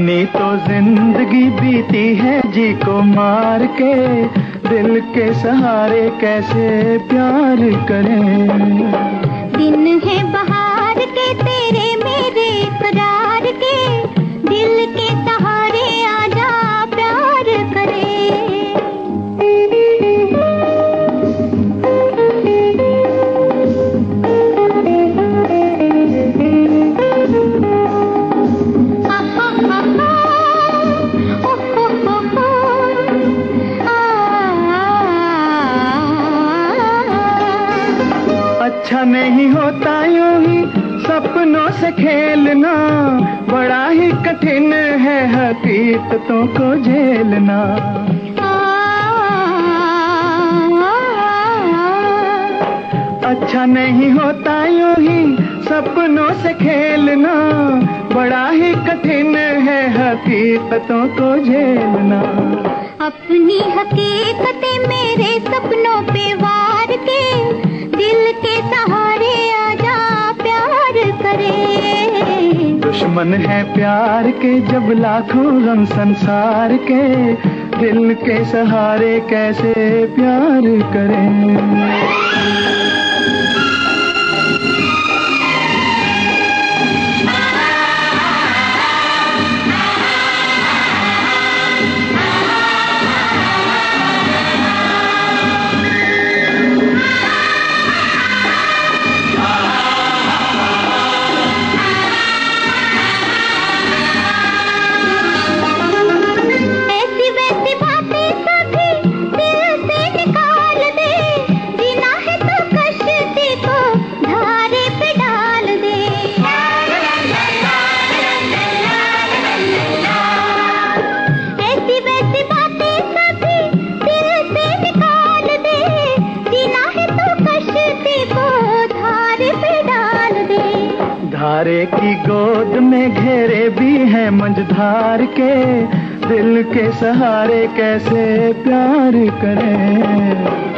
अपनी तो जिंदगी बीती है जी को मार के, दिल के सहारे कैसे प्यार करें। दिन है बहार के तेरे मेरे करार के, दिल के सहारे आजा प्यार करे। अच्छा नहीं होता यूं ही सपनों से खेलना, बड़ा ही कठिन है हकीकतों को झेलना। अच्छा नहीं होता यूं ही सपनों से खेलना, बड़ा ही कठिन है हकीकतों को झेलना। अपनी हकीकतें मेरे सपनों पे वार के, दिल के सहारे आजा प्यार करे। दुश्मन है प्यार के जब लाखों गम संसार के, दिल के सहारे कैसे प्यार करें। धारे की गोद में घेरे भी हैं मंझधार के, दिल के सहारे कैसे प्यार करें।